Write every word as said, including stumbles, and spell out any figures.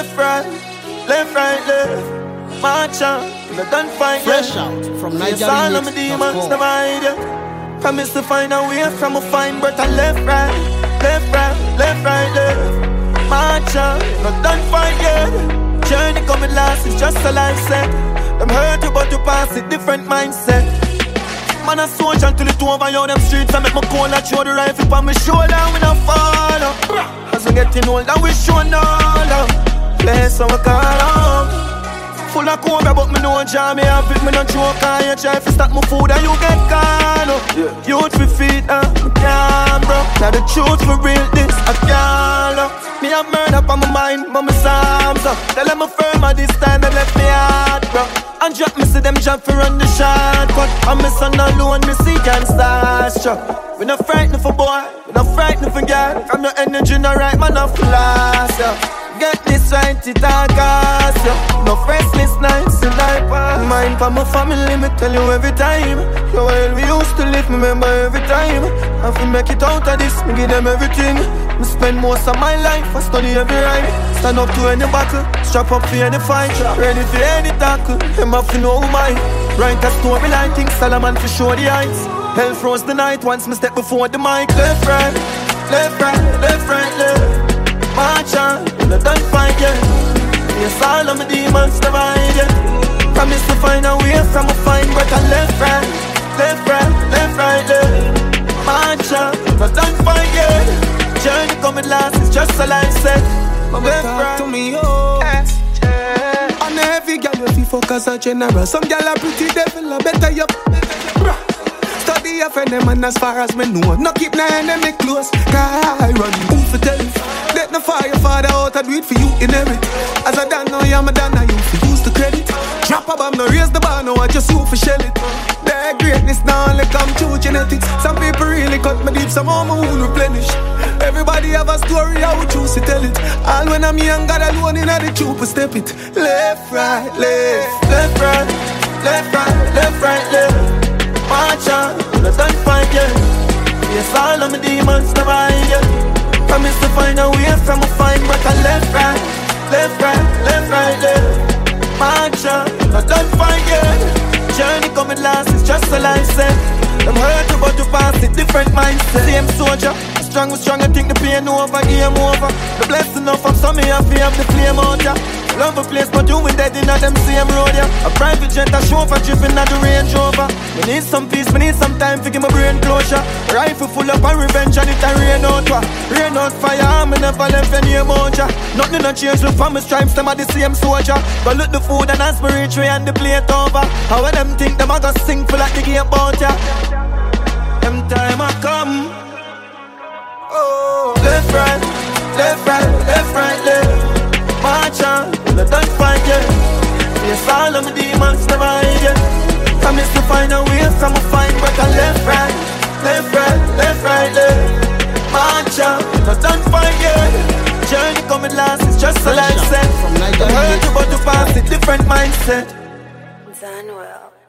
Left, right, left, right, left. March on, I done fight yet. Fresh out from Yes, all of my demons never hide yet. Promise to find a way from a fine breath. And left, right, left, right, left, right, left. March on, I done fight yet. Journey coming last, it's just a life set. Them hurt you but you pass it, different mindset. Man a soldier until it over you them streets. I make my call and show the rifle on my shoulder. We not fall up. As we getting older we show no love. Place how we call home. Full of cobra but me no jam. Me have it, me no joke. And you try to stop my food and you get caught up. Yeah. Youth for feet, uh, me can't bro. Now the truth for real this, I can't love. Me have murder on my mind, but my psalms up. Tell them I'm firm at this time, they left me hard, bro. And drop me, see them jump for run the shortcut. And my son alone, me see can start struck. We not frightened for boy, we not frightened for girl. From your energy, not right, man, not flash, yeah. Get this right, it all cost, yeah. No restless nights, in life. Mind for my family, me tell you every time. The world we used to live, me remember every time. And if we make it out of this, me give them everything. Me spend most of my life, I study every rhyme. Stand up to any battle, strap up for any fight. Ready for any tackle, them have to know mine. Write a story like King Solomon for show the heights. Hell froze the night once me step before the mic. Left, right, left, right, left, right, left. March on, and I done fight yet. Yes, all of my demons never hide yet. Promise to find a way from a fine breath. And left, right, left, right, left, right, left. March on, and I done fight yet. Journey coming last, it's just a life set. Mama talk to me, oh yes, yeah. On every girl you feel focus a general. Some girl are pretty devil, I better you study your friend them and as far as me know. No keep no enemy close, cause I run who for tell you. Let no fire father out, I do it for you inherit. As I done now, I'm a done now, you for use the credit. Drop a bomb, no raise the bar, no I just you for shell it. Their greatness now only come through genetics. Some people really cut me deep, some more my own replenish. Everybody have a story, I would choose to tell it. All when I'm young, God alone in the troop, step it. Left, right, left. Left, right, left, right, left, right, left. March on, I done fight yet. Yes, all of my demons never hide yet. Promise to find a way from a fine breath. And left, right, left, right, left, right, left. March on, I done fight yet. Journey coming last, it's just a life set. Them hurt you but you pass it, different mindset. Same soldier, strong with strong, I think the pain over, game over. The blessing enough from some, me have to have the flame out, yeah. Love a place but you ain't dead in them same road, yeah. A private jet, a chauffeur dripping at the Range Rover. Me need some peace, me need some time to give my brain closure. Rifle full up and revenge and it a rain out, wa. Rain out fire, me never left any amount, yeah. Nothing no change, look for my stripes, them are the same soldier. But look the food and aspiratory and the plate over. How them think them a go sing for like the game bout, yeah. Them time I come. Oh, left, right, left, right, left, right, left. March on, I done fight yet. Yes, all of my demons never hide yet. Promise to find a way from a fine breath. And left, right, left, right, left, right, left. March on, I done fight yet. Journey coming last, it's just a life set. The hurt you but you pass it, different mindset. Zanwell.